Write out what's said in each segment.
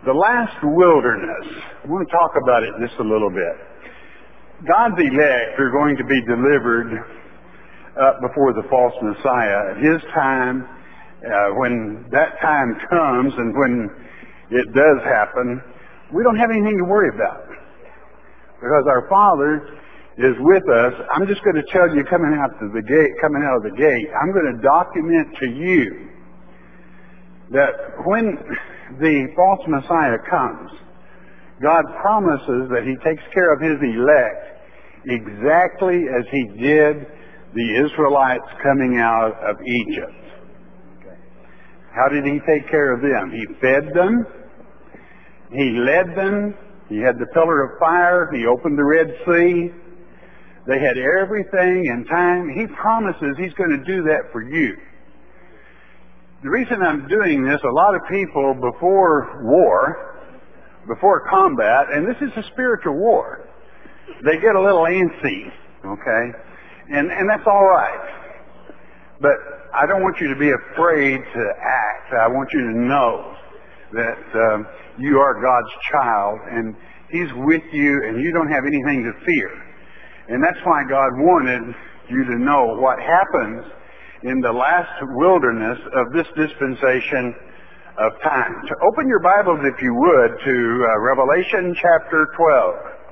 The last wilderness. I want to talk about it just a little bit. God's elect are going to be delivered up before the false Messiah at His time. When that time comes and when it does happen, we don't have anything to worry about because our Father is with us. I'm just going to tell you coming out of the gate, I'm going to document to you that when the false Messiah comes, God promises that He takes care of His elect exactly as He did the Israelites coming out of Egypt. Okay. How did He take care of them? He fed them. He led them. He had the pillar of fire. He opened the Red Sea. They had everything in time. He promises He's going to do that for you. The reason I'm doing this, a lot of people before war, before combat, and this is a spiritual war, they get a little antsy, okay? And that's all right. But I don't want you to be afraid to act. I want you to know that you are God's child, and He's with you, and you don't have anything to fear. And that's why God wanted you to know what happens in the last wilderness of this dispensation of time. To open your Bibles, if you would, to Revelation chapter 12.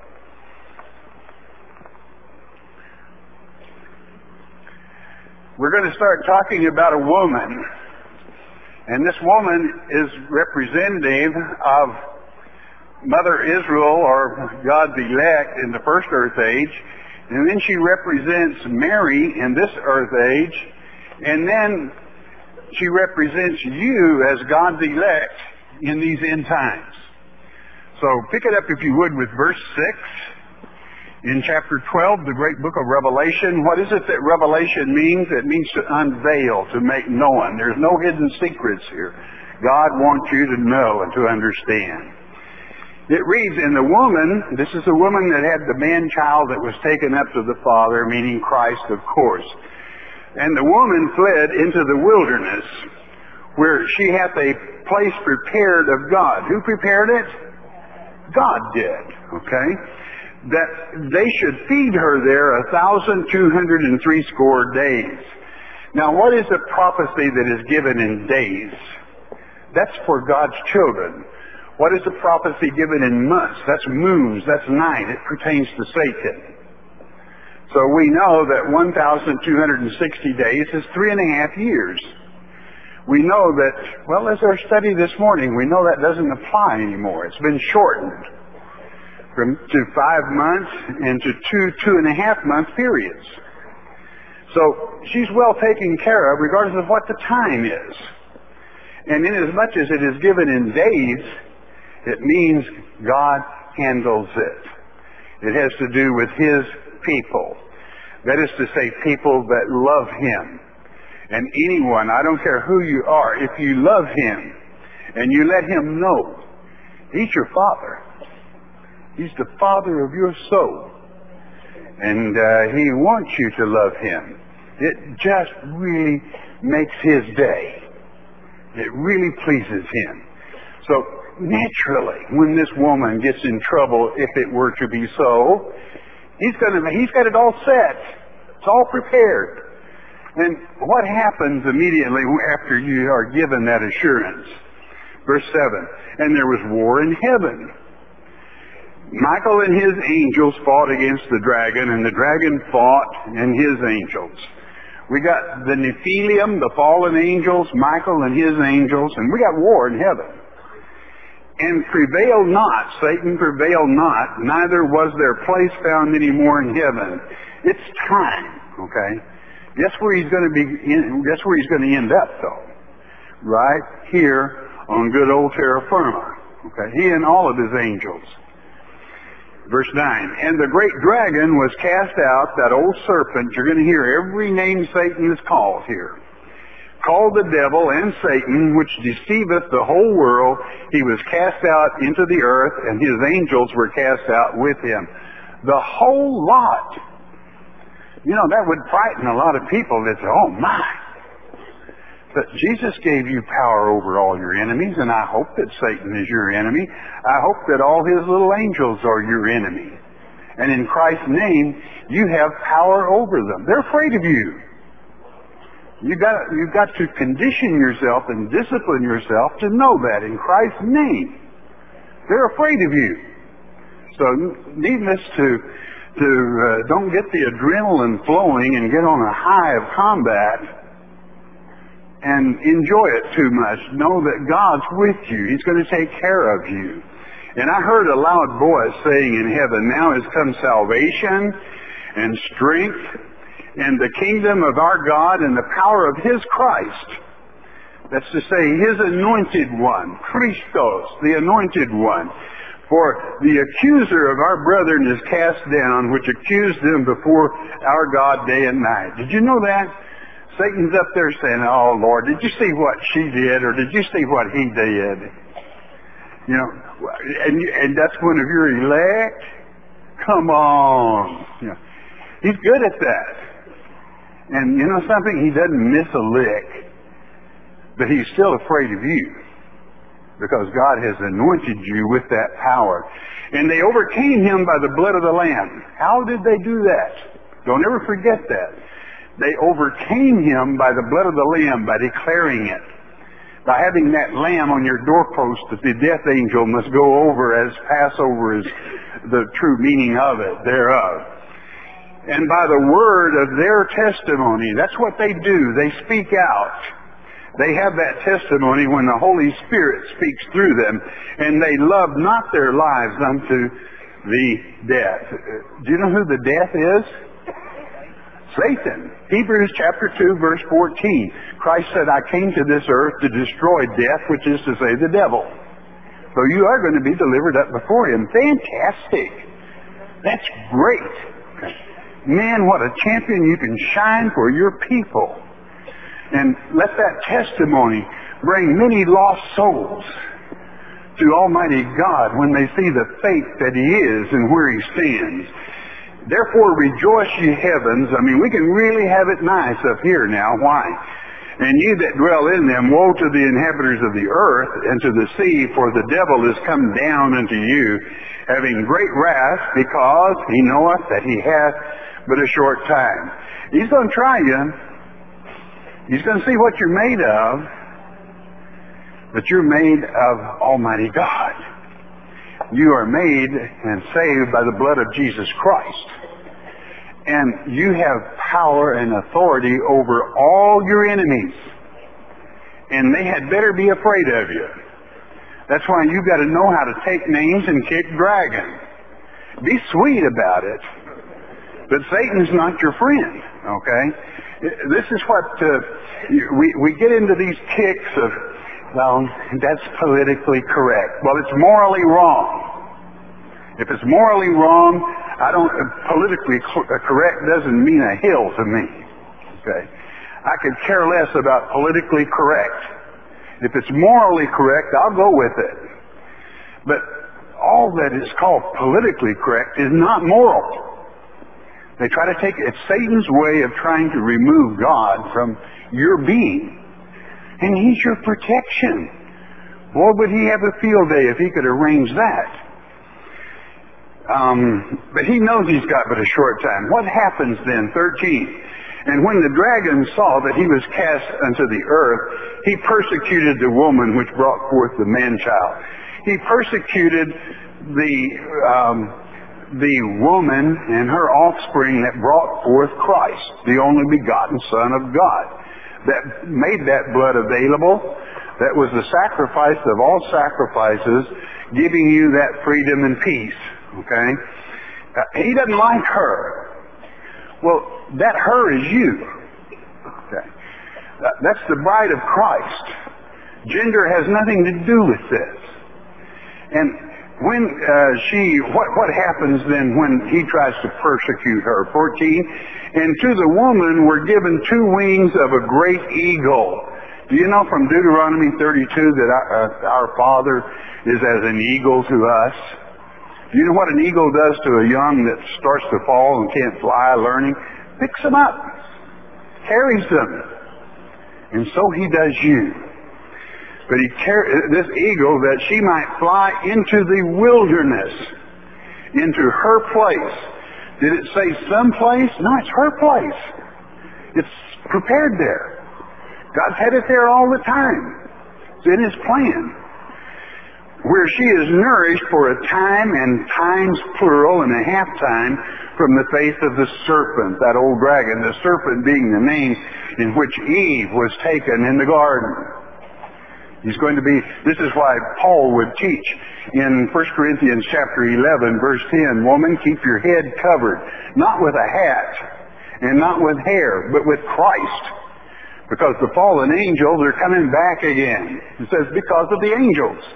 We're going to start talking about a woman. And this woman is representative of Mother Israel, or God's elect in the first earth age. And then she represents Mary in this earth age. And then she represents you as God's elect in these end times. So pick it up, if you would, with verse 6 in chapter 12, the great book of Revelation. What is it that Revelation means? It means to unveil, to make known. There's no hidden secrets here. God wants you to know and to understand. It reads, and the woman, this is the woman that had the man-child that was taken up to the Father, meaning Christ, of course. And the woman fled into the wilderness, where she hath a place prepared of God. Who prepared it? God did, okay? That they should feed her there 1,260 days. Now, what is the prophecy that is given in days? That's for God's children. What is the prophecy given in months? That's moons, that's night. It pertains to Satan. So we know that 1,260 days is 3.5 years. We know that, well, as our study this morning, we know that doesn't apply anymore. It's been shortened to 5 months and to 2.5 month periods. So she's well taken care of regardless of what the time is. And inasmuch as it is given in days, it means God handles it. It has to do with His people. That is to say, people that love Him. And anyone, I don't care who you are, if you love Him and you let Him know, He's your Father. He's the Father of your soul. And He wants you to love Him. It just really makes His day. It really pleases Him. So naturally, when this woman gets in trouble, if it were to be so, He's got it all set. It's all prepared. And what happens immediately after you are given that assurance? Verse 7, and there was war in heaven. Michael and his angels fought against the dragon, and the dragon fought and his angels. We got the Nephilim, the fallen angels, Michael and his angels, and we got war in heaven. And prevailed not, Satan prevailed not, neither was their place found any more in heaven. It's time, okay? Guess where he's going to end up, though? Right here on good old terra firma. Okay, he and all of his angels. Verse 9, and the great dragon was cast out, that old serpent. You're going to hear every name Satan is called here. Called the devil and Satan, which deceiveth the whole world. He was cast out into the earth, and his angels were cast out with him. The whole lot. You know, that would frighten a lot of people that say, oh my, But Jesus gave you power over all your enemies, and I hope that Satan is your enemy. I hope that all his little angels are your enemy. And in Christ's name, you have power over them. They're afraid of you. You've got to condition yourself and discipline yourself to know that in Christ's name. They're afraid of you. So needless to don't get the adrenaline flowing and get on a high of combat and enjoy it too much. Know that God's with you. He's going to take care of you. And I heard a loud voice saying in heaven, now has come salvation and strength and the kingdom of our God and the power of His Christ. That's to say, His anointed one, Christos, the anointed one. For the accuser of our brethren is cast down, which accused them before our God day and night. Did you know that? Satan's up there saying, oh, Lord, did you see what she did, or did you see what he did? You know, and that's one of your elect? Come on. You know, he's good at that. And you know something? He doesn't miss a lick. But he's still afraid of you, because God has anointed you with that power. And they overcame him by the blood of the Lamb. How did they do that? Don't ever forget that. They overcame him by the blood of the Lamb, by declaring it. By having that lamb on your doorpost that the death angel must go over, as Passover is the true meaning of it, thereof. And by the word of their testimony. That's what they do. They speak out. They have that testimony when the Holy Spirit speaks through them, and they love not their lives unto the death. Do you know who the death is? Satan. Hebrews chapter 2, verse 14. Christ said, I came to this earth to destroy death, which is to say the devil. So you are going to be delivered up before him. Fantastic. That's great. Man, what a champion you can shine for your people. And let that testimony bring many lost souls to Almighty God when they see the faith that He is and where He stands. Therefore rejoice, ye heavens. I mean, we can really have it nice up here now. Why? And ye that dwell in them, woe to the inhabitants of the earth and to the sea, for the devil is come down unto you, having great wrath, because he knoweth that he hath but a short time. He's going to try you. He's going to see what you're made of, but you're made of Almighty God. You are made and saved by the blood of Jesus Christ. And you have power and authority over all your enemies. And they had better be afraid of you. That's why you've got to know how to take names and kick dragon. Be sweet about it. But Satan's not your friend, okay? This is what we get into these kicks of, well, that's politically correct. Well, it's morally wrong. If it's morally wrong, politically correct doesn't mean a hill to me. Okay? I could care less about politically correct. If it's morally correct, I'll go with it. But all that is called politically correct is not moral. They try to it's Satan's way of trying to remove God from your being. And He's your protection. Boy, would He have a field day if He could arrange that. But He knows He's got but a short time. What happens then? 13. And when the dragon saw that he was cast unto the earth, he persecuted the woman which brought forth the man-child. He persecuted the woman and her offspring that brought forth Christ, the only begotten Son of God, that made that blood available. That was the sacrifice of all sacrifices, giving you that freedom and peace. Okay? He doesn't like her. Well, that her is you. Okay? That's the bride of Christ. Gender has nothing to do with this. And when what happens then when he tries to persecute her? 14. And to the woman were given 2 wings of a great eagle. Do you know from Deuteronomy 32 that our Father is as an eagle to us? Do you know what an eagle does to a young that starts to fall and can't fly learning? Picks them up, carries them, And so he does you. But this eagle, that she might fly into the wilderness, into her place. Did it say some place? No, it's her place. It's prepared there. God's had it there all the time. It's in His plan. Where she is nourished for a time, and times plural, and a half time, from the face of the serpent, that old dragon, the serpent being the name in which Eve was taken in the garden. He's going to be, this is why Paul would teach in 1 Corinthians chapter 11, verse 10, woman, keep your head covered, not with a hat, and not with hair, but with Christ. Because the fallen angels are coming back again. It says, because of the angels.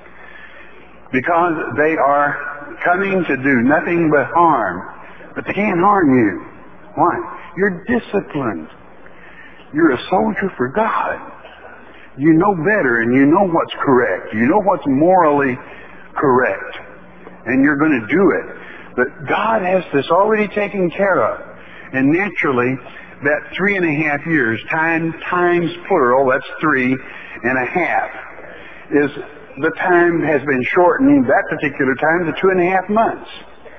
Because they are coming to do nothing but harm. But they can't harm you. Why? You're disciplined. You're a soldier for God. You know better, and you know what's correct. You know what's morally correct. And you're going to do it. But God has this already taken care of. And naturally, that 3.5 years, times plural, that's 3.5, is the time has been shortened, that particular time, to 2.5 months.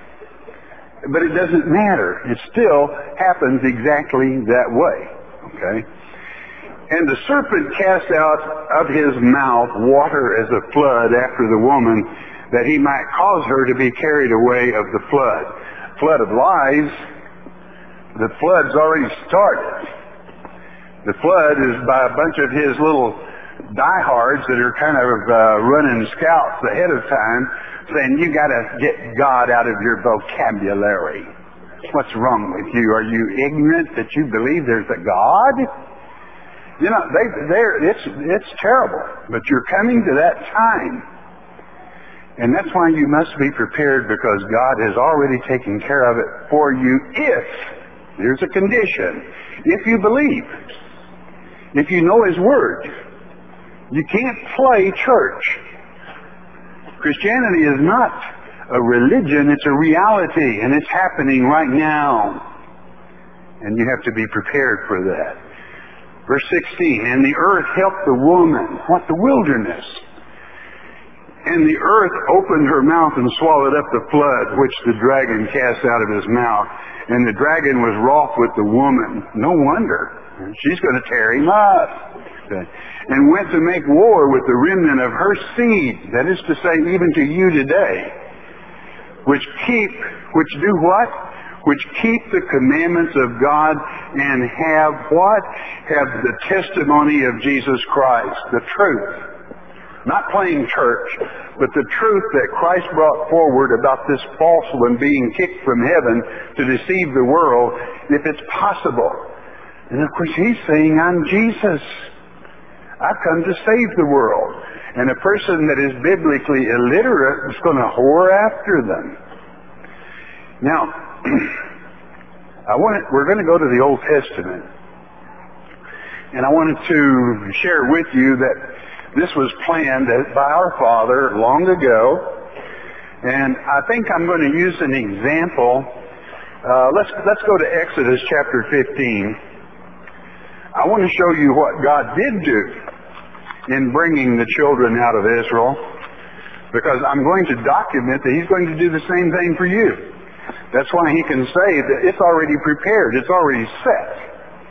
But it doesn't matter. It still happens exactly that way. Okay? And the serpent cast out of his mouth water as a flood after the woman, that he might cause her to be carried away of the flood. Flood of lies. The flood's already started. The flood is by a bunch of his little diehards that are kind of running scouts ahead of time, saying, you got to get God out of your vocabulary. What's wrong with you? Are you ignorant that you believe there's a God? You know, it's terrible. But you're coming to that time. And that's why you must be prepared, because God has already taken care of it for you if, there's a condition, if you believe, if you know His Word. You can't play church. Christianity is not a religion, it's a reality, and it's happening right now. And you have to be prepared for that. Verse 16, and the earth helped the woman. What? The wilderness. And the earth opened her mouth and swallowed up the flood, which the dragon cast out of his mouth. And the dragon was wroth with the woman. No wonder. She's going to tear him up. And went to make war with the remnant of her seed. That is to say, even to you today. Which do what? Which keep the commandments of God and have what? Have the testimony of Jesus Christ. The truth. Not playing church, but the truth that Christ brought forward about this false one being kicked from heaven to deceive the world, if it's possible. And of course he's saying, I'm Jesus. I've come to save the world. And a person that is biblically illiterate is going to whore after them. Now, we're going to go to the Old Testament. And I wanted to share with you that this was planned by our Father long ago. And I think I'm going to use an example. Let's go to Exodus chapter 15. I want to show you what God did do in bringing the children out of Israel, because I'm going to document that He's going to do the same thing for you. That's why He can say that it's already prepared, it's already set.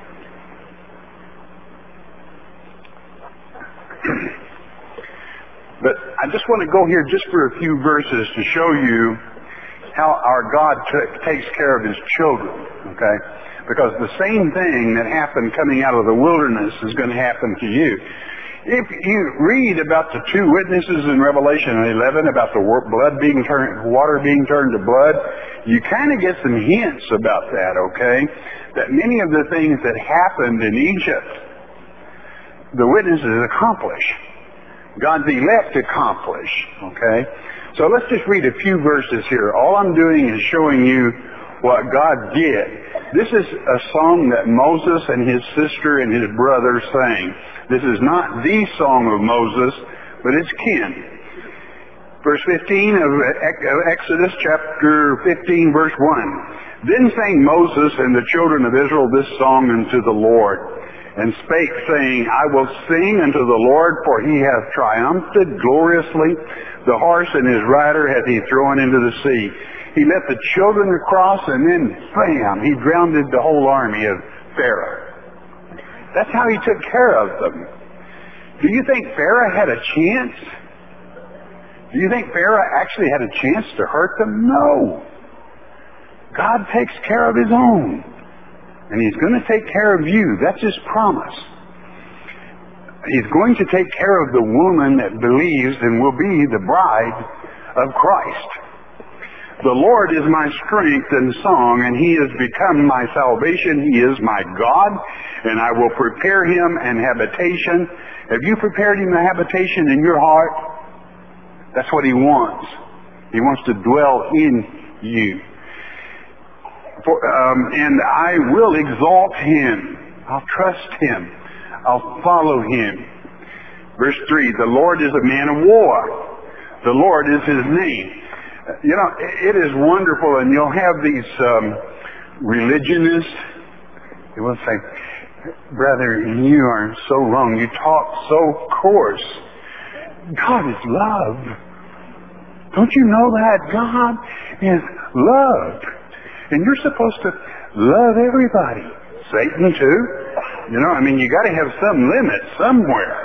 But I just want to go here just for a few verses to show you how our God takes care of His children, okay? Because the same thing that happened coming out of the wilderness is going to happen to you. If you read about the two witnesses in Revelation 11 about the water being turned to blood, you kind of get some hints about that, okay? That many of the things that happened in Egypt, the witnesses accomplish. God's elect accomplish, okay? So let's just read a few verses here. All I'm doing is showing you what God did. This is a song that Moses and his sister and his brother sang. This is not the song of Moses, but it's kin. Verse 15 of Exodus chapter 15, verse 1. Then sang Moses and the children of Israel this song unto the Lord. and spake, saying, I will sing unto the Lord, for he hath triumphed gloriously. The horse and his rider hath he thrown into the sea. He let the children across, and then, bam, he drowned the whole army of Pharaoh. That's how he took care of them. Do you think Pharaoh had a chance? Do you think Pharaoh actually had a chance to hurt them? No. God takes care of his own. And he's going to take care of you. That's his promise. He's going to take care of the woman that believes and will be the bride of Christ. The Lord is my strength and song, and he has become my salvation. He is my God, and I will prepare him an habitation. Have you prepared him a habitation in your heart? That's what he wants. He wants to dwell in you. And I will exalt him. I'll trust him. I'll follow him. Verse 3, the Lord is a man of war. The Lord is his name. You know, it is wonderful, and you'll have these religionists. They will say, brother, you are so wrong. You talk so coarse. God is love. Don't you know that? God is love. And you're supposed to love everybody. Satan too. You know, I mean, you got to have some limit somewhere.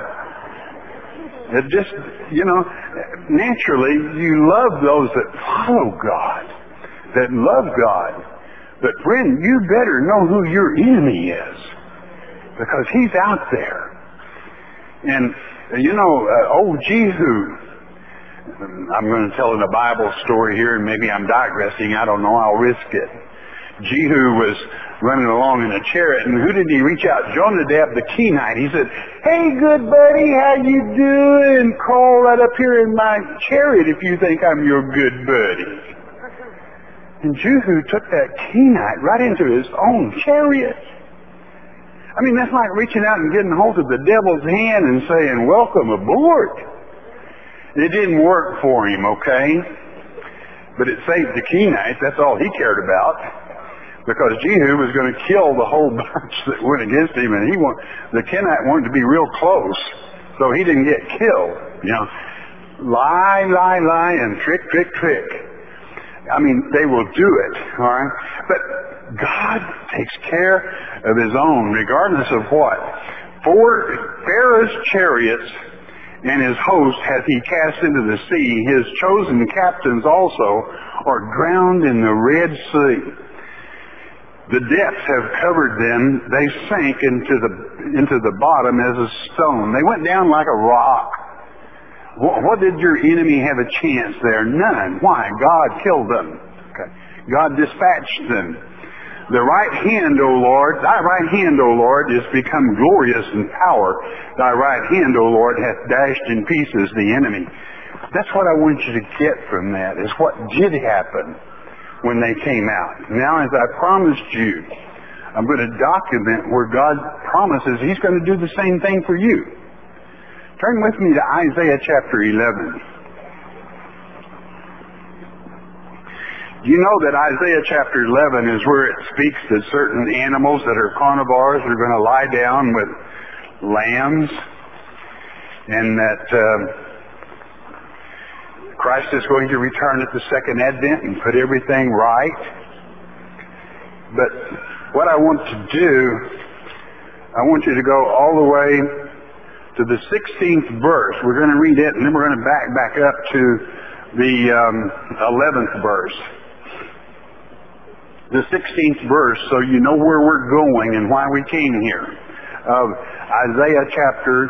It just, you know, naturally you love those that follow God, that love God. But friend, you better know who your enemy is, because he's out there. And, you know, old Jehu, I'm going to tell a Bible story here, and maybe I'm digressing. I don't know. I'll risk it. Jehu was running along in a chariot, and who did he reach out? Jonadab the Kenite. He said, hey, good buddy, how you doing? Crawl right up here in my chariot if you think I'm your good buddy. And Jehu took that Kenite right into his own chariot. I mean, that's like reaching out and getting hold of the devil's hand and saying, welcome aboard. It didn't work for him, okay? But it saved the Kenite. That's all he cared about. Because Jehu was going to kill the whole bunch that went against him, and the Kenite wanted to be real close, so he didn't get killed. You know, lie, lie, lie, and trick, trick, trick. I mean, they will do it, all right? But God takes care of his own, regardless of what. For Pharaoh's chariots and his host hath he cast into the sea. His chosen captains also are drowned in the Red Sea. The depths have covered them. They sank into the bottom as a stone. They went down like a rock. What did your enemy have a chance there? None. Why? God killed them. Okay. God dispatched them. The right hand, O Lord, thy right hand, O Lord, is become glorious in power. Thy right hand, O Lord, hath dashed in pieces the enemy. That's what I want you to get from that, is what did happen when they came out. Now, as I promised you, I'm going to document where God promises he's going to do the same thing for you. Turn with me to Isaiah chapter 11. Do you know that Isaiah chapter 11 is where it speaks that certain animals that are carnivores are going to lie down with lambs, and that Christ is going to return at the second advent and put everything right? But what I want to do, I want you to go all the way to the 16th verse. We're going to read it, and then we're going to back up to the 11th verse. The 16th verse, so you know where we're going and why we came here, of Isaiah chapter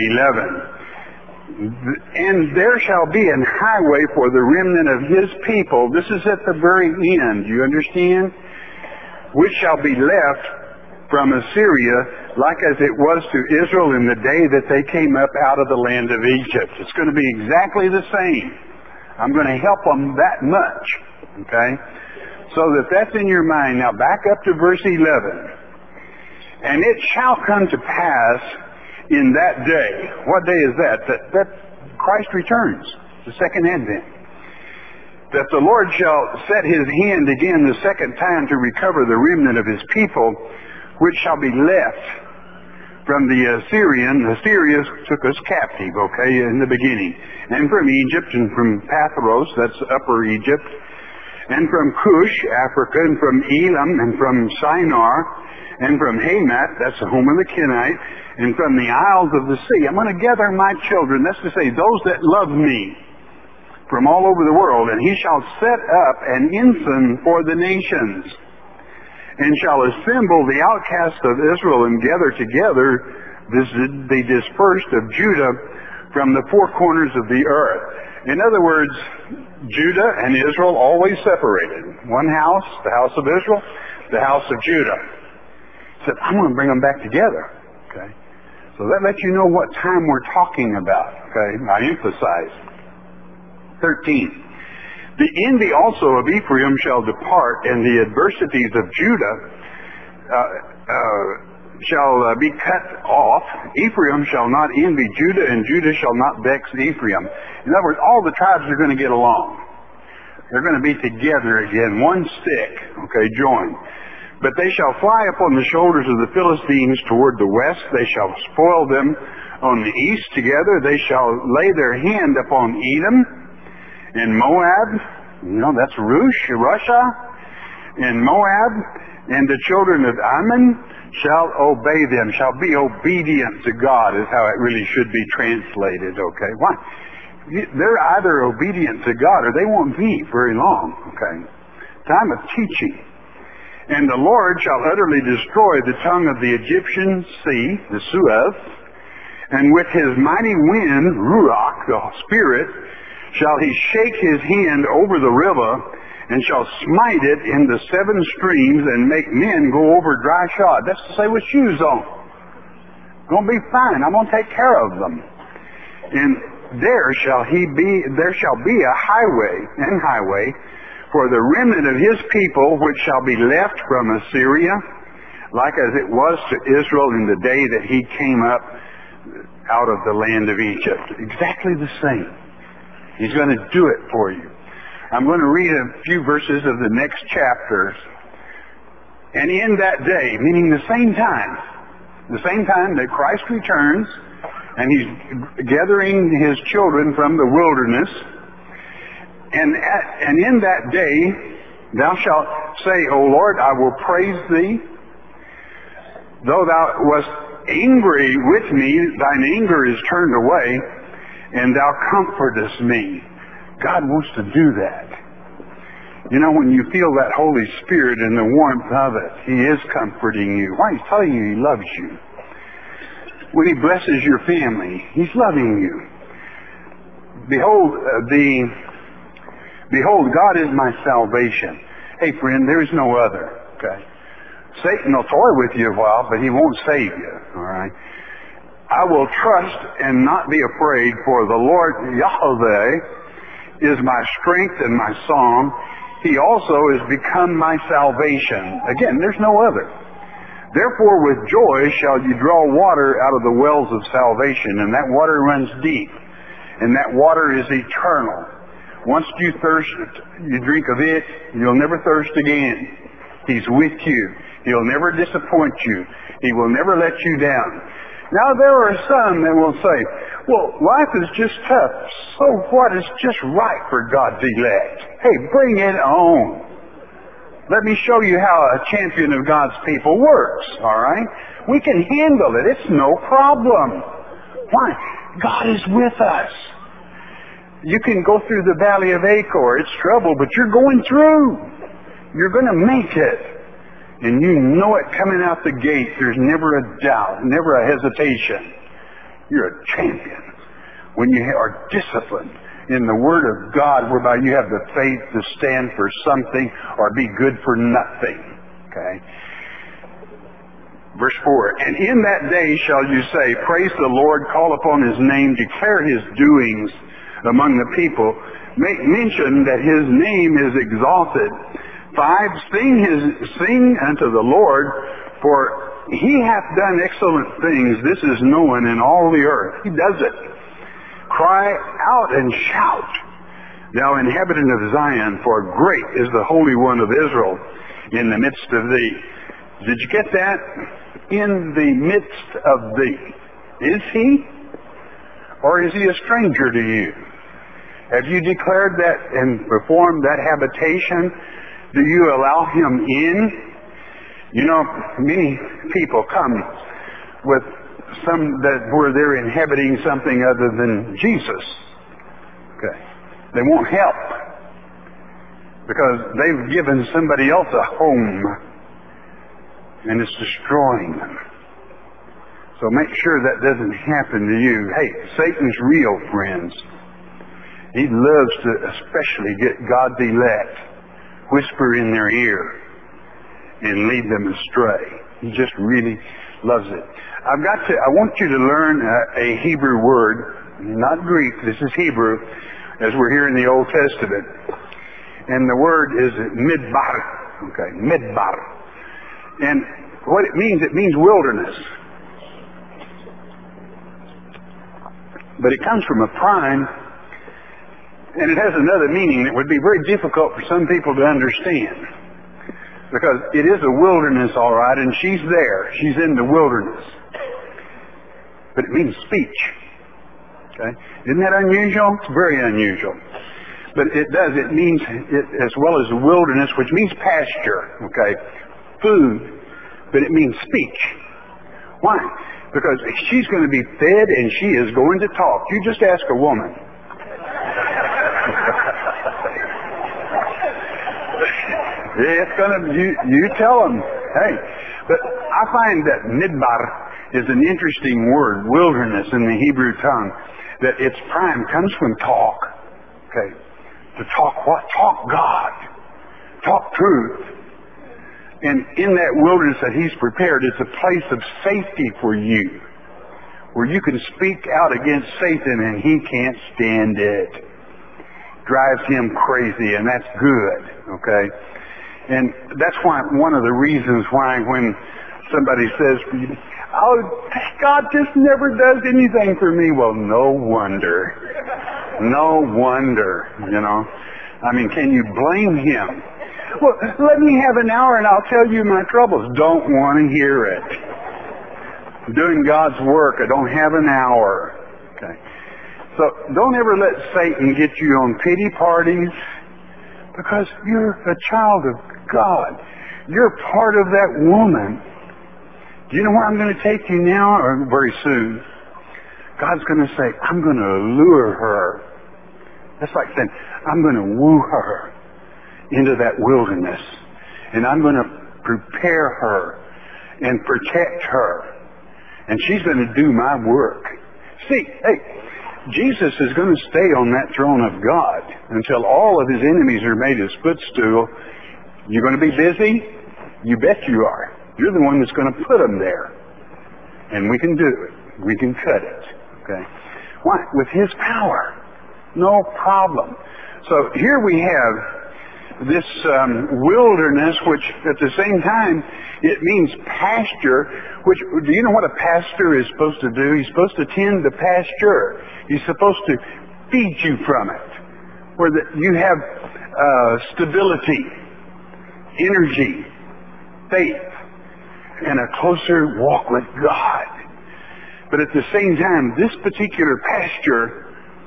11. And there shall be an highway for the remnant of his people. This is at the very end, you understand? Which shall be left from Assyria, like as it was to Israel in the day that they came up out of the land of Egypt. It's going to be exactly the same. I'm going to help them that much, okay? So that's in your mind. Now back up to verse 11. And it shall come to pass in that day. What day is that? That Christ returns, the second advent. That the Lord shall set his hand again the second time to recover the remnant of his people, which shall be left from the Assyria took us captive, okay, in the beginning. And from Egypt, and from Pathros, that's Upper Egypt, and from Cush, Africa, and from Elam, and from Shinar, and from Hamath, that's the home of the Kenite, and from the isles of the sea. I'm going to gather my children, that's to say, those that love me, from all over the world, and he shall set up an ensign for the nations, and shall assemble the outcasts of Israel and gather together the dispersed of Judah from the four corners of the earth. In other words, Judah and Israel always separated. One house, the house of Israel, the house of Judah. He said, I'm going to bring them back together. Okay? So that lets you know what time we're talking about. Okay? I emphasize. 13. The envy also of Ephraim shall depart, and the adversities of Judah shall be cut off. Ephraim shall not envy Judah, and Judah shall not vex Ephraim. In other words, all the tribes are going to get along. They're going to be together again, one stick, okay, joined. But they shall fly upon the shoulders of the Philistines toward the west. They shall spoil them on the east together. They shall lay their hand upon Edom and Moab, that's Russia, and Moab, and the children of Ammon shall obey them, shall be obedient to God, is how it really should be translated, okay? Why? They're either obedient to God or they won't be very long, okay? Time of teaching. And the Lord shall utterly destroy the tongue of the Egyptian sea, the Suez, and with his mighty wind, Ruach, the Spirit, shall he shake his hand over the river, and shall smite it in the seven streams, and make men go over dry shod. That's to say, with shoes on. Gonna be fine. I'm gonna take care of them. And there shall be a highway for the remnant of his people, which shall be left from Assyria, like as it was to Israel in the day that he came up out of the land of Egypt. Exactly the same. He's going to do it for you. I'm going to read a few verses of the next chapters. And in that day, meaning the same time that Christ returns, and he's gathering his children from the wilderness, and in that day, thou shalt say, O Lord, I will praise thee. Though thou wast angry with me, thine anger is turned away, and thou comfortest me. God wants to do that. When you feel that Holy Spirit and the warmth of it, he is comforting you. Why? He's telling you he loves you. When he blesses your family, he's loving you. Behold, God is my salvation. Hey, friend, there is no other. Okay? Satan will toy with you a while, but he won't save you. All right? I will trust and not be afraid, for the Lord Yahweh is my strength and my song. He also has become my salvation. Again, there's no other. Therefore with joy shall you draw water out of the wells of salvation, and that water runs deep, and that water is eternal. Once you thirst, you drink of it, you'll never thirst again. He's with you. He'll never disappoint you. He will never let you down. Now there are some that will say, well, life is just tough, so what? It's just right for God's elect. Hey, bring it on. Let me show you how a champion of God's people works, all right? We can handle it. It's no problem. Why? God is with us. You can go through the valley of Achor. It's trouble, but you're going through. You're going to make it. And you know it coming out the gate. There's never a doubt, never a hesitation. You're a champion when you are disciplined in the Word of God, whereby you have the faith to stand for something or be good for nothing. Okay? Verse 4, and in that day shall you say, praise the Lord, call upon his name, declare his doings among the people, make mention that his name is exalted. 5, sing unto the Lord, for he hath done excellent things. This is known in all the earth. He does it. Cry out and shout, thou inhabitant of Zion, for great is the Holy One of Israel in the midst of thee. Did you get that? in the midst of thee. Is he? Or is he a stranger to you? Have you declared that and performed that habitation? Do you allow him in? You know, many people come with where they're inhabiting something other than Jesus. Okay. They won't help because they've given somebody else a home and it's destroying them. So make sure that doesn't happen to you. Hey, Satan's real, friends. He loves to especially get God's elect, whisper in their ear, and lead them astray. He just really loves it. I want you to learn a Hebrew word, not Greek, this is Hebrew, as we're here in the Old Testament. And the word is midbar. Okay, midbar. And what it means wilderness. But it comes from a prime, and it has another meaning that would be very difficult for some people to understand. Because it is a wilderness, all right, and she's there. She's in the wilderness. But it means speech. Okay? Isn't that unusual? It's very unusual. But it means it as well as the wilderness, which means pasture, okay? Food, but it means speech. Why? Because she's going to be fed and she is going to talk. You just ask a woman. It's going to, you tell them, hey. But I find that midbar is an interesting word, wilderness in the Hebrew tongue, that its prime comes from talk. Okay. To talk what? Talk God. Talk truth. And in that wilderness that he's prepared, it's a place of safety for you, where you can speak out against Satan and he can't stand it. Drives him crazy, and that's good, okay? And that's why one of the reasons why when somebody says, oh, God just never does anything for me. Well, no wonder. No wonder, you know. I mean, can you blame him? Well, let me have an hour and I'll tell you my troubles. Don't want to hear it. I'm doing God's work. I don't have an hour. Okay. So don't ever let Satan get you on pity parties, because you're a child of God. You're part of that woman. Do you know where I'm going to take you now or very soon? God's going to say, I'm going to lure her. That's like saying, I'm going to woo her into that wilderness. And I'm going to prepare her and protect her. And she's going to do my work. See, hey, Jesus is going to stay on that throne of God until all of his enemies are made his footstool. You're going to be busy? You bet you are. You're the one that's going to put them there. And we can do it. We can cut it. Okay? Why? With his power. No problem. So here we have this wilderness, which at the same time, it means pasture, which, do you know what a pastor is supposed to do? He's supposed to tend the pasture. He's supposed to feed you from it, where you have stability, energy, faith, and a closer walk with God. But at the same time, this particular pasture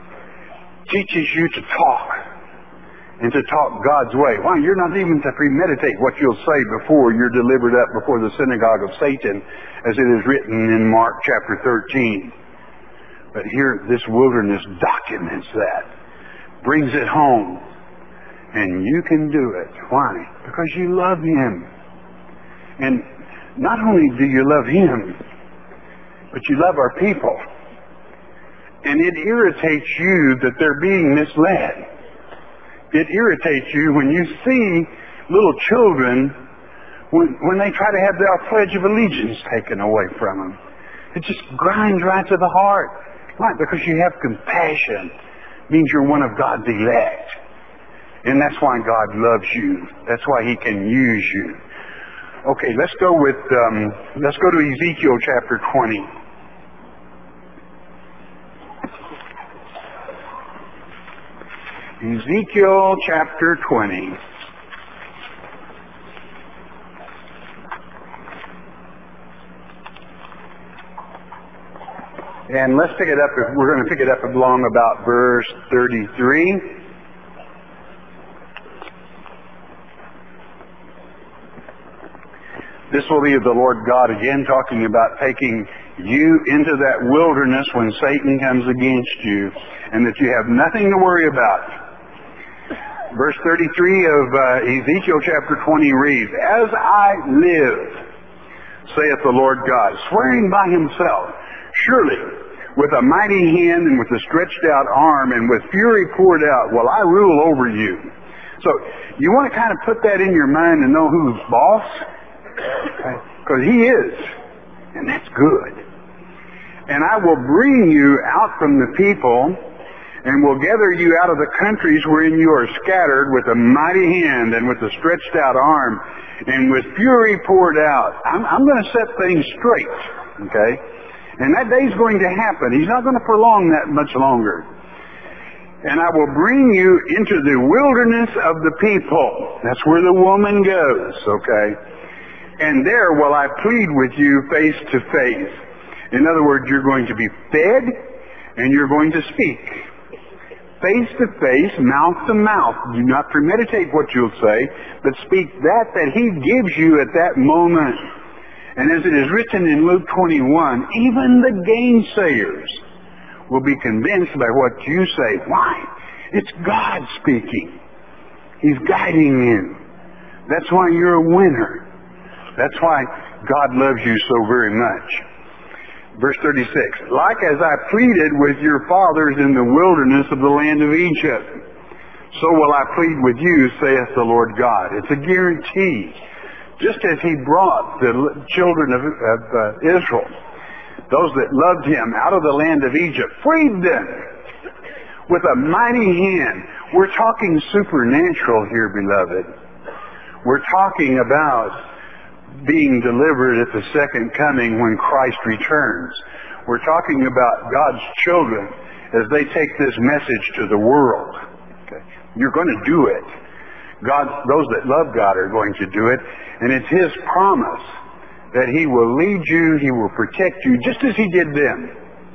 teaches you to talk, and to talk God's way. Why? You're not even to premeditate what you'll say before you're delivered up before the synagogue of Satan, as it is written in Mark chapter 13. But here, this wilderness documents that, brings it home, and you can do it. Why? Because you love him. And not only do you love him, but you love our people. And it irritates you that they're being misled. It irritates you when you see little children when they try to have their Pledge of Allegiance taken away from them. It just grinds right to the heart. Why? Because you have compassion. It means you're one of God's elect. And that's why God loves you. That's why he can use you. Okay, let's go to Ezekiel chapter 20. Ezekiel chapter 20. And let's pick it up. We're going to pick it up along about verse 33. This will be the Lord God again talking about taking you into that wilderness when Satan comes against you, and that you have nothing to worry about. Verse 33 of Ezekiel chapter 20 reads, "As I live, saith the Lord God, swearing by himself, surely with a mighty hand and with a stretched out arm and with fury poured out will I rule over you." So you want to kind of put that in your mind and know who's boss? Because he is. And that's good. "And I will bring you out from the people and will gather you out of the countries wherein you are scattered with a mighty hand and with a stretched out arm and with fury poured out." I'm going to set things straight. Okay? And that day's going to happen. He's not going to prolong that much longer. "And I will bring you into the wilderness of the people." That's where the woman goes, okay? "And there will I plead with you face to face." In other words, you're going to be fed and you're going to speak. Face to face, mouth to mouth. Do not premeditate what you'll say, but speak that he gives you at that moment. And as it is written in Luke 21, even the gainsayers will be convinced by what you say. Why? It's God speaking. He's guiding you. That's why you're a winner. That's why God loves you so very much. Verse 36, "Like as I pleaded with your fathers in the wilderness of the land of Egypt, so will I plead with you, saith the Lord God." It's a guarantee. Just as he brought the children of Israel, those that loved him, out of the land of Egypt, freed them with a mighty hand. We're talking supernatural here, beloved. We're talking about being delivered at the second coming when Christ returns. We're talking about God's children as they take this message to the world. Okay. You're going to do it. Those that love God are going to do it. And it's His promise that He will lead you, He will protect you, just as He did them.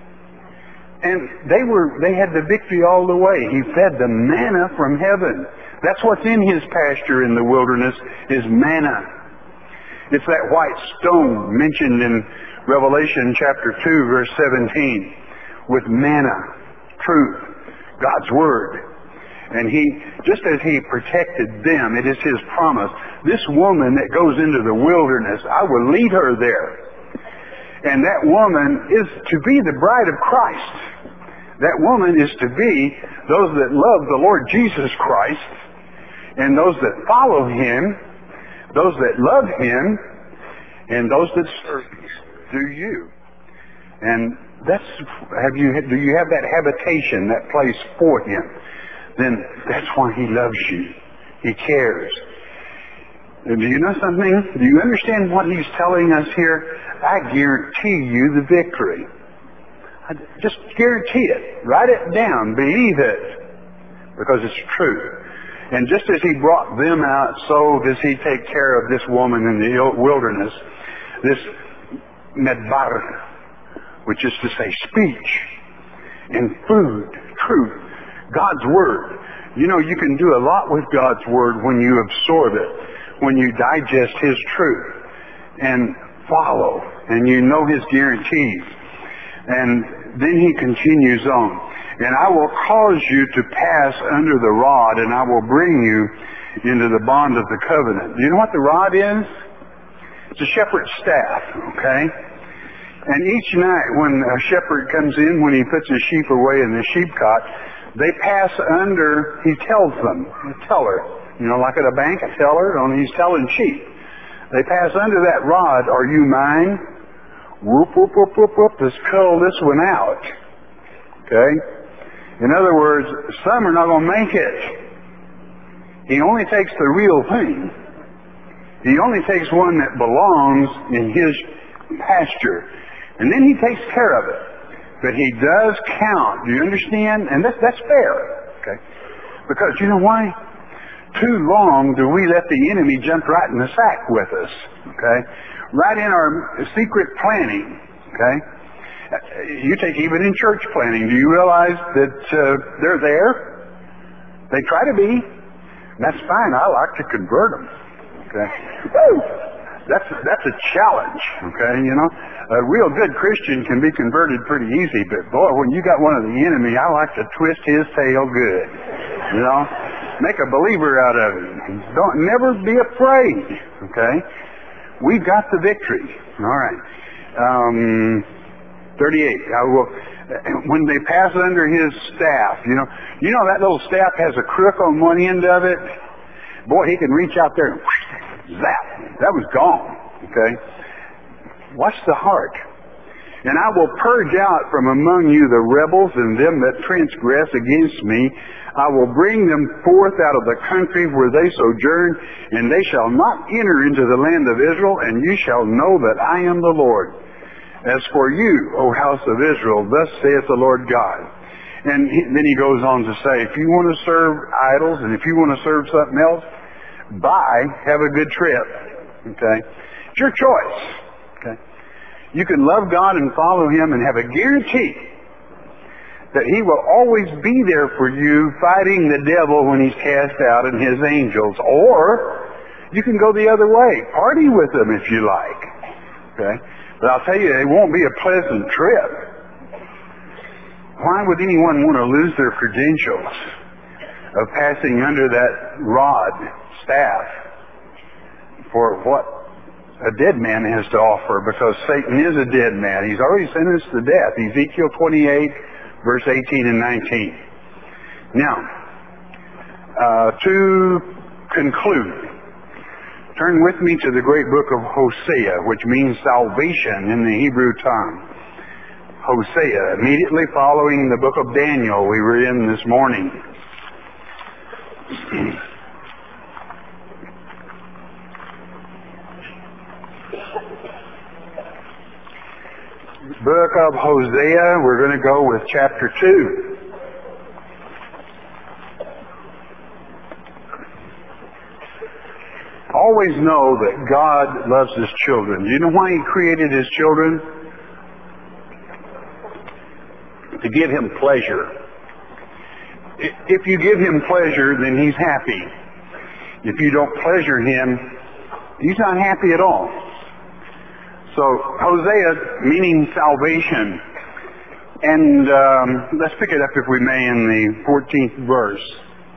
And they had the victory all the way. He fed them manna from heaven. That's what's in His pasture in the wilderness, is manna. It's that white stone mentioned in Revelation chapter 2, verse 17, with manna, truth, God's Word. And just as He protected them, it is His promise. This woman that goes into the wilderness, I will lead her there. And that woman is to be the bride of Christ. That woman is to be those that love the Lord Jesus Christ, and those that follow Him, those that love Him, and those that serve you. And do you have that habitation, that place for Him? Then that's why He loves you. He cares. And do you know something? Do you understand what He's telling us here? I guarantee you the victory. I just guarantee it. Write it down. Believe it. Because it's true. And just as He brought them out, so does He take care of this woman in the wilderness. This medbar, which is to say speech and food, truth, God's Word. You know, you can do a lot with God's Word when you absorb it, when you digest His truth and follow, and you know His guarantees. And then He continues on. "And I will cause you to pass under the rod, and I will bring you into the bond of the covenant." Do you know what the rod is? It's a shepherd's staff, okay? And each night when a shepherd comes in, when he puts his sheep away in the sheep cot, they pass under, he tells them, a teller, like at a bank, a teller, only he's telling sheep. They pass under that rod, "Are you mine?" Whoop, whoop, whoop, whoop, whoop, let's cull this one out. Okay? In other words, some are not going to make it. He only takes the real thing. He only takes one that belongs in His pasture. And then He takes care of it. But He does count. Do you understand? And that's fair. Okay? Because you know why? Too long do we let the enemy jump right in the sack with us. Okay? Right in our secret planning. Okay? You take even in church planning, do you realize that they're there? They try to be. That's fine. I like to convert them. Okay. Woo! That's a challenge. Okay, you know, a real good Christian can be converted pretty easy, but boy, when you got one of the enemy, I like to twist his tail good. You know, make a believer out of him. Don't never be afraid. Okay, we've got the victory. All right. 38. I will. When they pass under his staff, you know that little staff has a crook on one end of it. Boy, he can reach out there and zap. That was gone. Okay. Watch the heart. And I will purge out from among you the rebels and them that transgress against me. I will bring them forth out of the country where they sojourn, and they shall not enter into the land of Israel, and you shall know that I am the Lord. As for you, O house of Israel, thus saith the Lord God. And then he goes on to say, if you want to serve idols, and if you want to serve something else, have a good trip. Okay? It's your choice. Okay? You can love God and follow Him and have a guarantee that He will always be there for you fighting the devil when he's cast out and his angels. Or you can go the other way. Party with Him if you like. Okay? But I'll tell you, it won't be a pleasant trip. Why would anyone want to lose their credentials of passing under that rod, staff, for what a dead man has to offer? Because Satan is a dead man. He's already sentenced to death. Ezekiel 28, verse 18 and 19. Now, to conclude, turn with me to the great book of Hosea, which means salvation in the Hebrew tongue. Hosea, immediately following the book of Daniel we were in this morning. Book of Hosea, we're going to go with chapter 2. Always know that God loves His children. Do you know why He created His children? To give Him pleasure. If you give Him pleasure, then He's happy. If you don't pleasure Him, He's not happy at all. So, Hosea, meaning salvation. And let's pick it up, if we may, in the 14th verse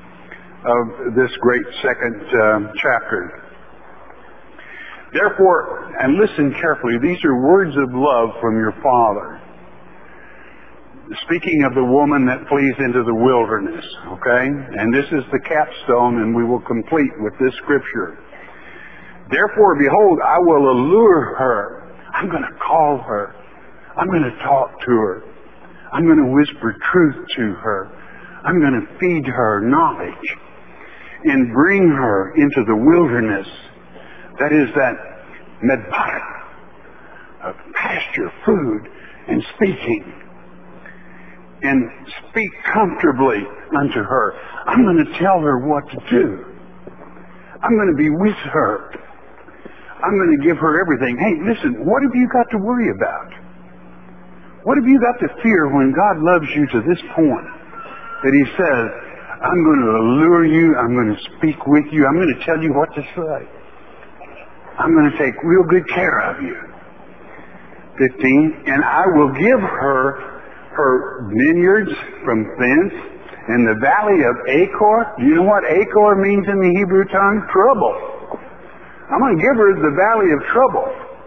of this great second chapter. Therefore, and listen carefully, these are words of love from your Father. Speaking of the woman that flees into the wilderness, okay? And this is the capstone, and we will complete with this scripture. Therefore, behold, I will allure her. I'm going to call her. I'm going to talk to her. I'm going to whisper truth to her. I'm going to feed her knowledge and bring her into the wilderness. That is that medbara, of pasture, food, and speaking. And speak comfortably unto her. I'm going to tell her what to do. I'm going to be with her. I'm going to give her everything. Hey, listen, what have you got to worry about? What have you got to fear when God loves you to this point that He says, I'm going to allure you, I'm going to speak with you, I'm going to tell you what to say. I'm going to take real good care of you. 15, and I will give her vineyards from thence, and the valley of Achor. Do you know what Achor means in the Hebrew tongue? Trouble. I'm going to give her the valley of trouble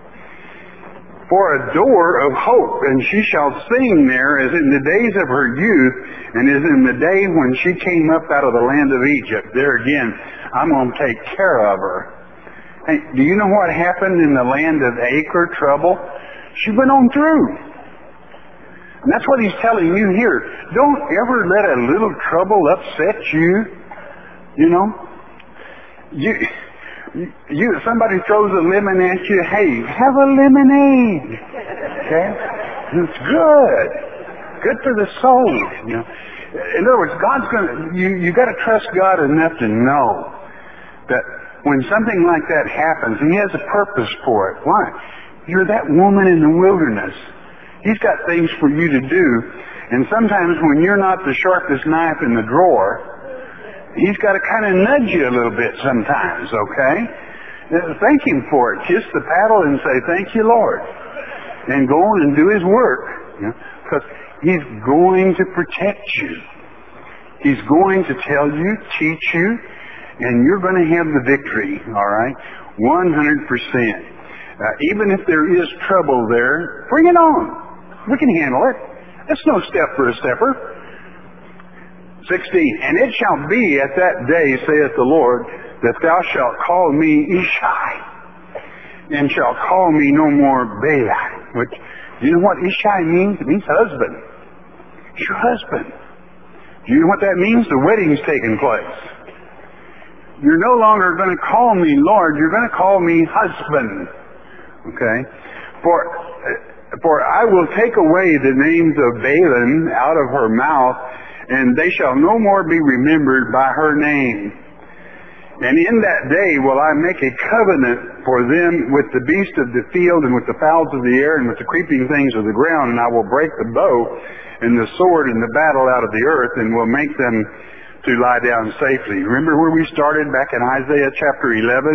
for a door of hope, and she shall sing there as in the days of her youth, and as in the day when she came up out of the land of Egypt. There again, I'm going to take care of her. Hey, do you know what happened in the land of Achor, trouble? She went on through. And that's what He's telling you here. Don't ever let a little trouble upset you. You know? Somebody throws a lemon at you, hey, have a lemonade. Okay? It's good. Good for the soul. You know? In other words, God's gonna you got to trust God enough to know that when something like that happens, He has a purpose for it. Why? You're that woman in the wilderness. He's got things for you to do. And sometimes when you're not the sharpest knife in the drawer, He's got to kind of nudge you a little bit sometimes, okay? Thank Him for it. Kiss the paddle and say, thank you, Lord. And go on and do His work. Because He's going to protect you. He's going to tell you, teach you, and you're going to have the victory, all right? 100%. Even if there is trouble there, bring it on. We can handle it. That's no step for a stepper. 16, and it shall be at that day, saith the Lord, that thou shalt call me Ishai, and shalt call me no more Beli. Which, do you know what Ishai means? It means husband. It's your husband. Do you know what that means? The wedding's taking place. You're no longer going to call me Lord, you're going to call me husband. Okay? For I will take away the names of Baalim out of her mouth, and they shall no more be remembered by her name. And in that day will I make a covenant for them with the beast of the field and with the fowls of the air and with the creeping things of the ground, and I will break the bow and the sword and the battle out of the earth, and will make them to lie down safely. Remember where we started back in Isaiah chapter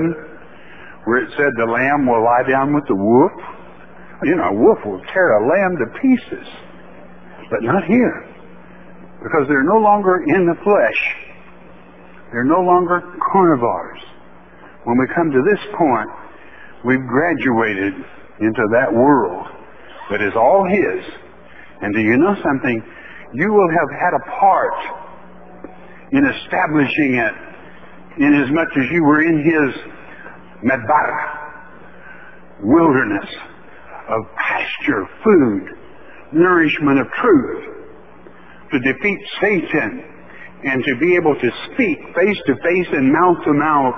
11, where it said the lamb will lie down with the wolf? You know, a wolf will tear a lamb to pieces. But not here. Because they're no longer in the flesh. They're no longer carnivores. When we come to this point, we've graduated into that world that is all His. And do you know something? You will have had a part in establishing it inasmuch as you were in His Medbar, wilderness of pasture, food, nourishment of truth, to defeat Satan and to be able to speak face to face and mouth to mouth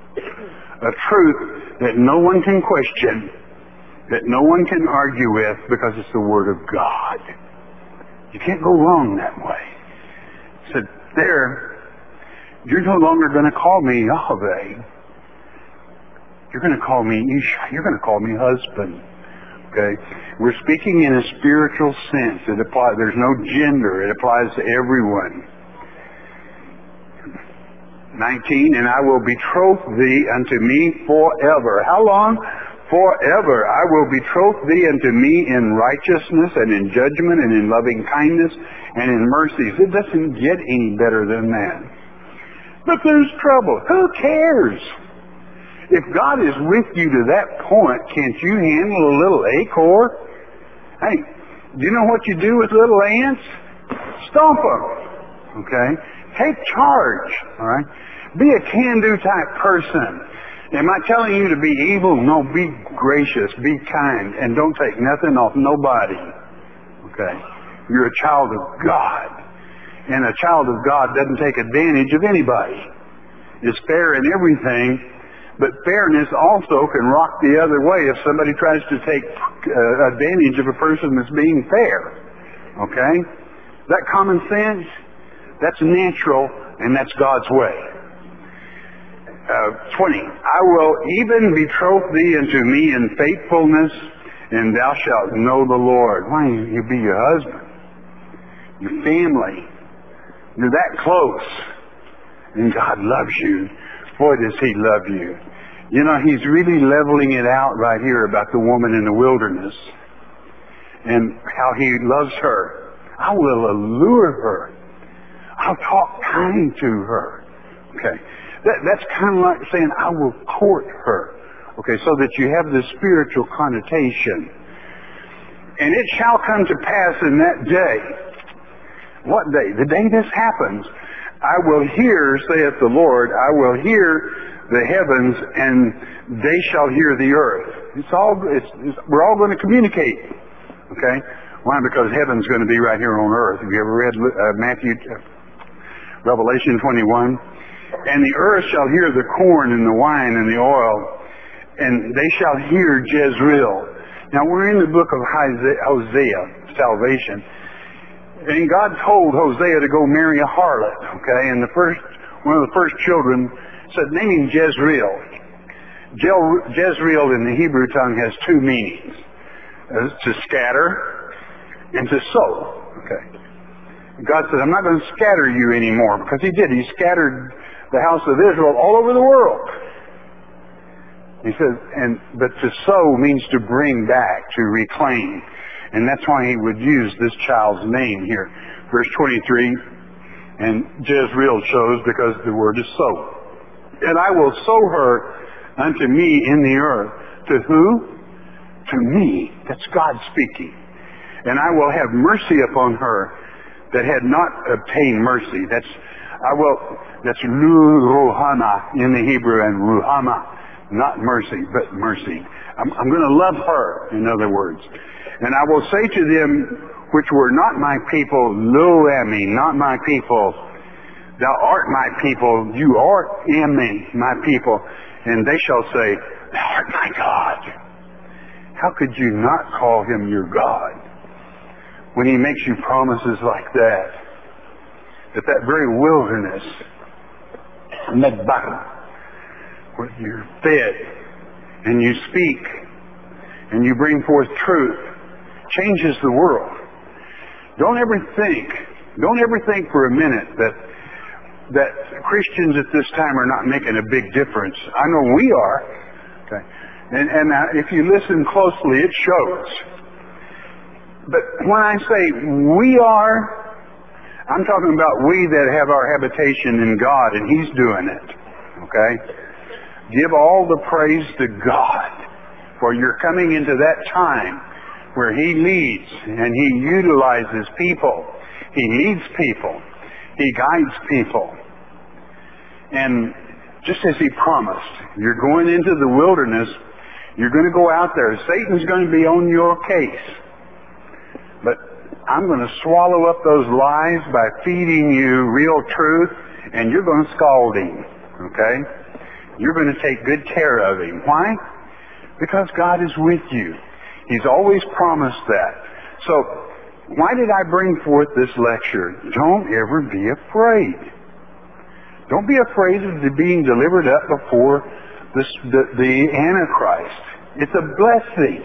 a truth that no one can question, that no one can argue with, because it's the Word of God. You can't go wrong that way. He said, there, you're no longer going to call me Yahweh. You're going to call me Isha. You're going to call me husband. Okay? We're speaking in a spiritual sense. It applies. There's no gender. It applies to everyone. 19, and I will betroth thee unto me forever. How long? Forever. I will betroth thee unto me in righteousness and in judgment and in loving kindness and in mercies. It doesn't get any better than that. But there's trouble. Who cares? If God is with you to that point, can't you handle a little acorn? Hey, do you know what you do with little ants? Stomp them. Okay? Take charge. All right? Be a can-do type person. Am I telling you to be evil? No, be gracious, be kind, and don't take nothing off nobody. Okay? You're a child of God. And a child of God doesn't take advantage of anybody. It's fair in everything, but fairness also can rock the other way if somebody tries to take advantage of a person that's being fair. Okay? That common sense? That's natural, and that's God's way. 20. I will even betroth thee unto me in faithfulness, and thou shalt know the Lord. Why? He'll be your husband, your family. You're that close. And God loves you. Boy, does He love you. You know, He's really leveling it out right here about the woman in the wilderness and how He loves her. I will allure her. I'll talk kind to her. Okay. That's kind of like saying, I will court her. Okay, so that you have the spiritual connotation. And it shall come to pass in that day. What day? The day this happens. I will hear, saith the Lord, I will hear the heavens, and they shall hear the earth. We're all going to communicate. Okay? Why? Because heaven's going to be right here on earth. Have you ever read Revelation 21? And the earth shall hear the corn and the wine and the oil, and they shall hear Jezreel. Now we're in the book of Hosea, salvation. And God told Hosea to go marry a harlot, okay? And one of the first children said, name him Jezreel. Jezreel in the Hebrew tongue has two meanings. To scatter and to sow. Okay. God said, I'm not going to scatter you anymore, because He did. He scattered the house of Israel all over the world. He says, but to sow means to bring back, to reclaim. And that's why He would use this child's name here. Verse 23, and Jezreel chose because the word is sow. And I will sow her unto me in the earth. To who? To me. That's God speaking. And I will have mercy upon her that had not obtained mercy. That's ruhama in the Hebrew, and ruhama, not mercy, but mercy. I'm going to love her, in other words. And I will say to them which were not my people, lo ami, not my people, thou art my people, you art ami, my people. And they shall say, thou art my God. How could you not call Him your God when He makes you promises like that? That very wilderness, Medbah, where you're fed and you speak and you bring forth truth, changes the world. Don't ever think for a minute that Christians at this time are not making a big difference. I know we are. Okay. And if you listen closely, it shows. But when I say we are, I'm talking about we that have our habitation in God, and He's doing it. Okay? Give all the praise to God, for you're coming into that time where He leads and He utilizes people. He leads people. He guides people. And just as He promised, you're going into the wilderness, you're going to go out there. Satan's going to be on your case. But I'm going to swallow up those lies by feeding you real truth, and you're going to scald him. Okay? You're going to take good care of him. Why? Because God is with you. He's always promised that. So, why did I bring forth this lecture? Don't ever be afraid. Don't be afraid of being delivered up before the Antichrist. It's a blessing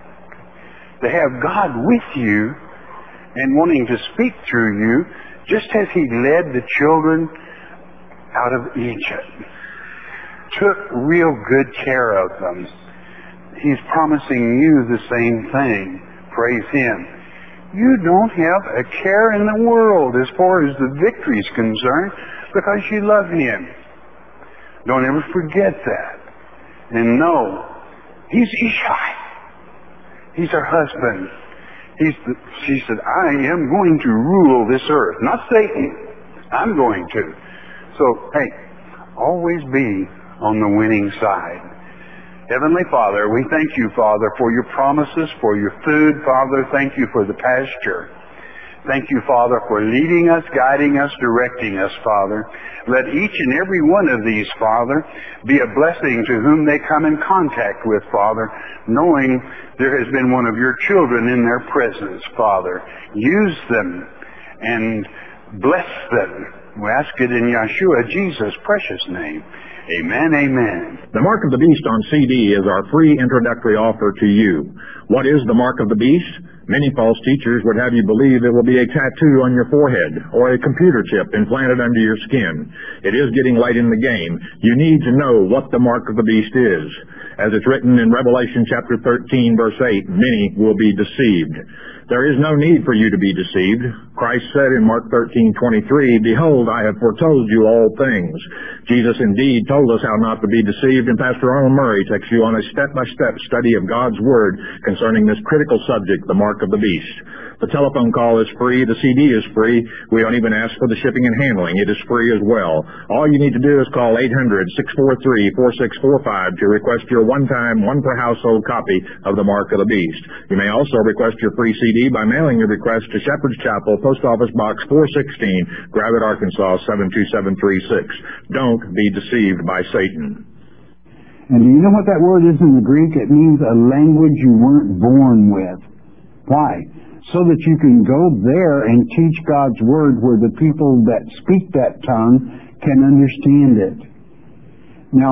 to have God with you and wanting to speak through you, just as He led the children out of Egypt. Took real good care of them. He's promising you the same thing. Praise Him. You don't have a care in the world as far as the victory is concerned, because you love Him. Don't ever forget that. And know, He's Ishai. He's our husband. She said, I am going to rule this earth. Not Satan. I'm going to. So, hey, always be on the winning side. Heavenly Father, we thank You, Father, for Your promises, for Your food, Father. Thank You for the pasture. Thank You, Father, for leading us, guiding us, directing us, Father. Let each and every one of these, Father, be a blessing to whom they come in contact with, Father, knowing there has been one of Your children in their presence, Father. Use them and bless them. We ask it in Yeshua, Jesus' precious name. Amen, amen. The Mark of the Beast on CD is our free introductory offer to you. What is the Mark of the Beast? Many false teachers would have you believe it will be a tattoo on your forehead or a computer chip implanted under your skin. It is getting late in the game. You need to know what the Mark of the Beast is. As it's written in Revelation chapter 13, verse 8, many will be deceived. There is no need for you to be deceived. Christ said in Mark 13:23, Behold, I have foretold you all things. Jesus indeed told us how not to be deceived, and Pastor Arnold Murray takes you on a step-by-step study of God's Word concerning this critical subject, the Mark of the Beast. The telephone call is free. The CD is free. We don't even ask for the shipping and handling. It is free as well. All you need to do is call 800-643-4645 to request your one-time, one-per-household copy of the Mark of the Beast. You may also request your free CD by mailing your request to Shepherd's Chapel, Post Office Box 416, Gravette, Arkansas 72736. Don't be deceived by Satan. And do you know what that word is in the Greek? It means a language you weren't born with. Why? So that you can go there and teach God's Word where the people that speak that tongue can understand it. Now,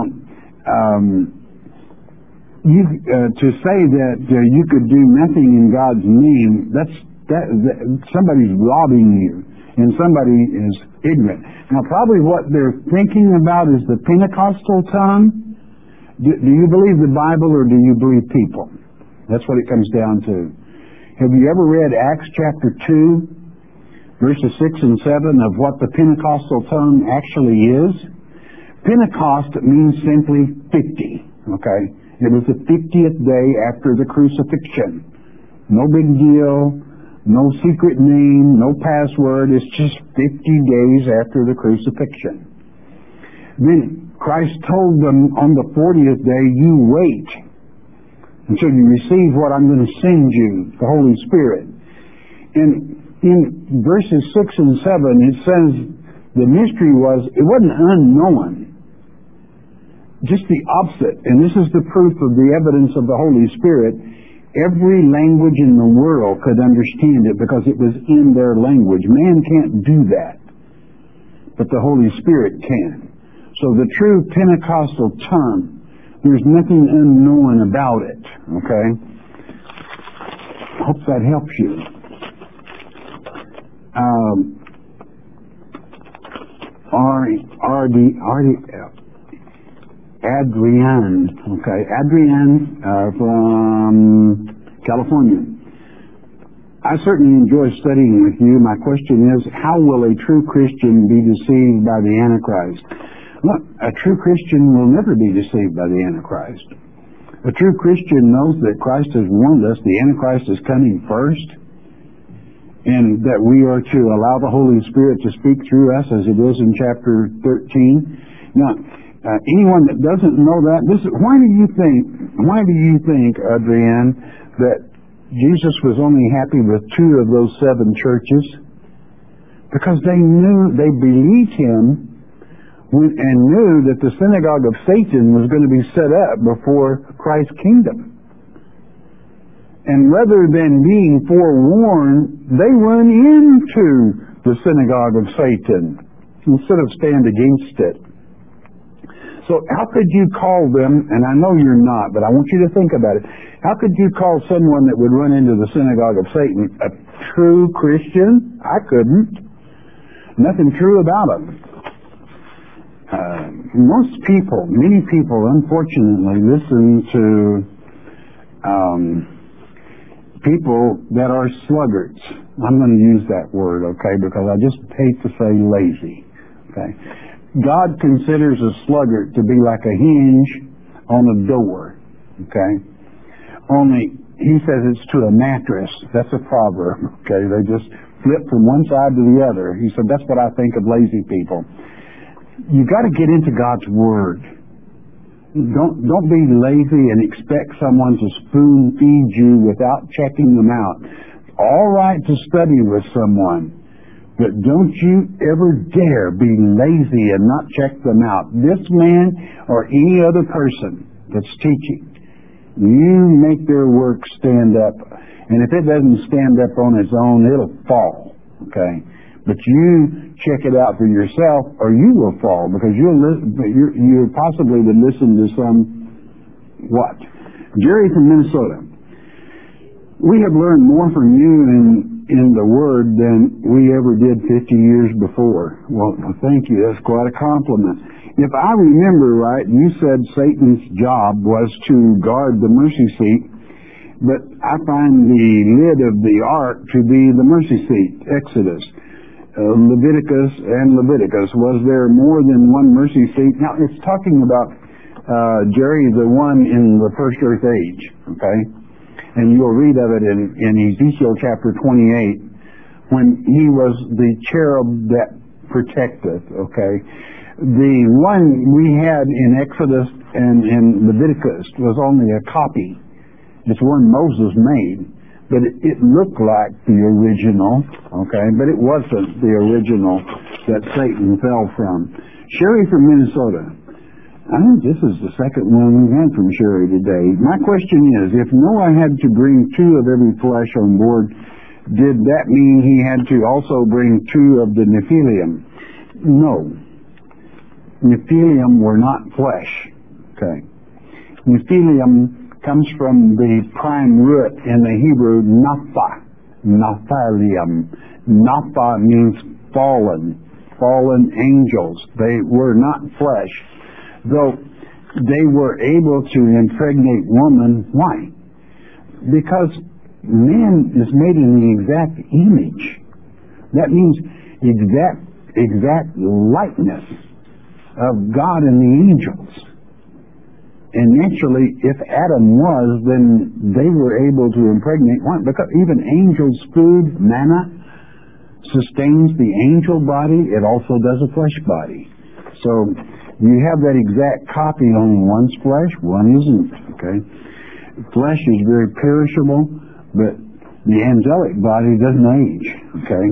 to say that you could do nothing in God's name, somebody's robbing you, and somebody is ignorant. Now, probably what they're thinking about is the Pentecostal tongue. Do you believe the Bible or do you believe people? That's what it comes down to. Have you ever read Acts chapter 2, verses 6 and 7 of what the Pentecostal tongue actually is? Pentecost means simply 50, okay? It was the 50th day after the crucifixion. No big deal, no secret name, no password. It's just 50 days after the crucifixion. Then Christ told them on the 40th day, you wait until you receive what I'm going to send you, the Holy Spirit. And in verses 6 and 7, it says the mystery was, it wasn't unknown. Just the opposite. And this is the proof of the evidence of the Holy Spirit. Every language in the world could understand it because it was in their language. Man can't do that, but the Holy Spirit can. So the true Pentecostal tongue, there's nothing unknown about it, okay? Hope that helps you. Adrienne, okay? Adrienne from California. I certainly enjoy studying with you. My question is, how will a true Christian be deceived by the Antichrist? Look, a true Christian will never be deceived by the Antichrist. A true Christian knows that Christ has warned us the Antichrist is coming first, and that we are to allow the Holy Spirit to speak through us, as it is in chapter 13. Now, anyone that doesn't know that, why do you think, Adrienne, that Jesus was only happy with 2 of those 7 churches? Because they believed him and knew that the synagogue of Satan was going to be set up before Christ's kingdom. And rather than being forewarned, they run into the synagogue of Satan instead of stand against it. So how could you call them, and I know you're not, but I want you to think about it, how could you call someone that would run into the synagogue of Satan a true Christian? I couldn't. Nothing true about them. Many people, unfortunately, listen to people that are sluggards. I'm going to use that word, okay, because I just hate to say lazy, okay. God considers a sluggard to be like a hinge on a door, okay. Only he says it's to a mattress. That's a proverb, okay. They just flip from one side to the other. He said that's what I think of lazy people. You got to get into God's Word. Don't be lazy and expect someone to spoon feed you without checking them out. All right to study with someone, but don't you ever dare be lazy and not check them out. This man or any other person that's teaching, you make their work stand up. And if it doesn't stand up on its own, it'll fall. Okay? But you check it out for yourself, or you will fall, because you possibly would listen to some what? Jerry from Minnesota. We have learned more from you in the Word than we ever did 50 years before. Well, thank you. That's quite a compliment. If I remember right, you said Satan's job was to guard the mercy seat, but I find the lid of the ark to be the mercy seat, Exodus. Leviticus and Leviticus. Was there more than one mercy seat? Now, it's talking about, Jerry, the one in the first earth age, okay? And you'll read of it in Ezekiel chapter 28, when he was the cherub that protecteth, okay? The one we had in Exodus and in Leviticus was only a copy. It's one Moses made. But it looked like the original, okay? But it wasn't the original that Satan fell from. Sherry from Minnesota. I think this is the second one we've had from Sherry today. My question is, if Noah had to bring 2 of every flesh on board, did that mean he had to also bring 2 of the Nephilim? No. Nephilim were not flesh, okay? Nephilim comes from the prime root in the Hebrew, naphtha, Nephilim. Napha means fallen angels. They were not flesh, though they were able to impregnate woman. Why? Because man is made in the exact image. That means exact likeness of God and the angels. And naturally, if Adam was, then they were able to impregnate one. Because even angels' food, manna, sustains the angel body. It also does a flesh body. So you have that exact copy on one's flesh, one isn't. Okay, flesh is very perishable, but the angelic body doesn't age. Okay,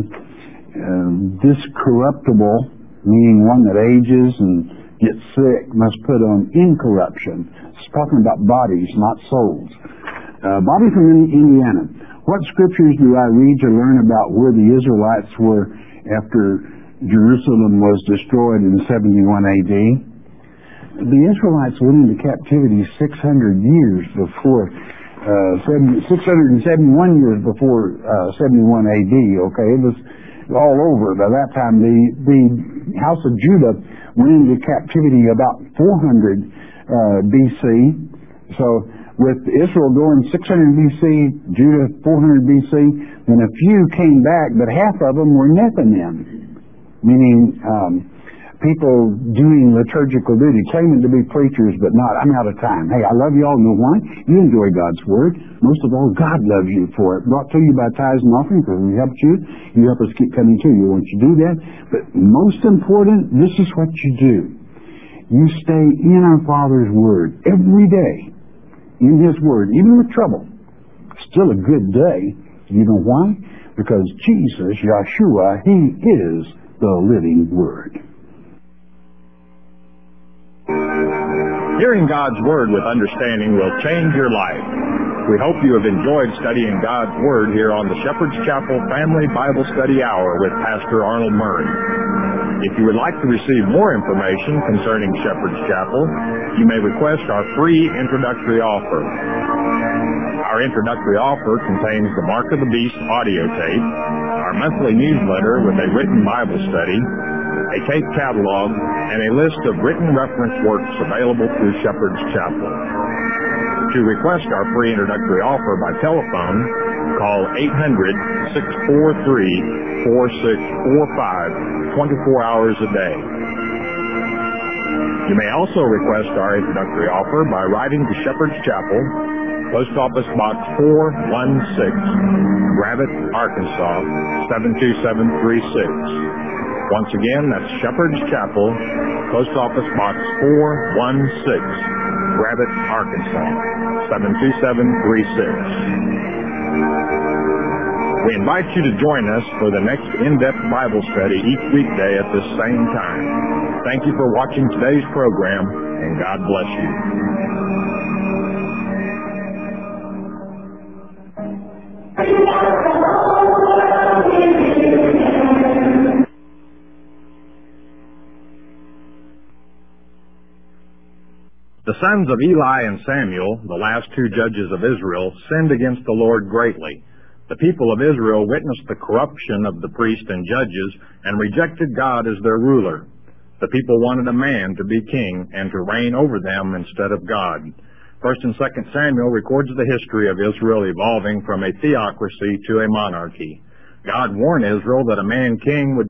this corruptible, meaning one that ages and gets sick, must put on incorruption. It's talking about bodies, not souls. Bobby from Indiana. What scriptures do I read to learn about where the Israelites were after Jerusalem was destroyed in 71 AD? The Israelites went into captivity 600 years before, 671 years before 71 AD. Okay, it was all over by that time. The house of Judah went into captivity about 400 BC. So with Israel going 600 BC, Judah 400 BC, then a few came back, but half of them were Nephilim, meaning people doing liturgical duty, claiming to be preachers, but not. I'm out of time. Hey, I love you all. Know why? You enjoy God's Word. Most of all, God loves you for it. Brought to you by tithes and offering, because we helped you. You help us keep coming to you. Won't you do that? But most important, this is what you do. You stay in our Father's Word every day, in His Word, even with trouble. Still a good day. You know why? Because Jesus, Yeshua, He is the living Word. Hearing God's Word with understanding will change your life. We hope you have enjoyed studying God's Word here on the Shepherd's Chapel Family Bible Study Hour with Pastor Arnold Murray. If you would like to receive more information concerning Shepherd's Chapel, you may request our free introductory offer. Our introductory offer contains the Mark of the Beast audio tape, our monthly newsletter with a written Bible study, a tape catalog, and a list of written reference works available through Shepherd's Chapel. To request our free introductory offer by telephone, call 800-643-4645, 24 hours a day. You may also request our introductory offer by writing to Shepherd's Chapel, Post Office Box 416, Gravette, Arkansas, 72736. Once again, that's Shepherd's Chapel, Post Office Box 416, Gravette, Arkansas, 72736. We invite you to join us for the next in-depth Bible study each weekday at this same time. Thank you for watching today's program, and God bless you. The sons of Eli and Samuel, the last two judges of Israel, sinned against the Lord greatly. The people of Israel witnessed the corruption of the priests and judges and rejected God as their ruler. The people wanted a man to be king and to reign over them instead of God. 1 and 2 Samuel records the history of Israel evolving from a theocracy to a monarchy. God warned Israel that a man king would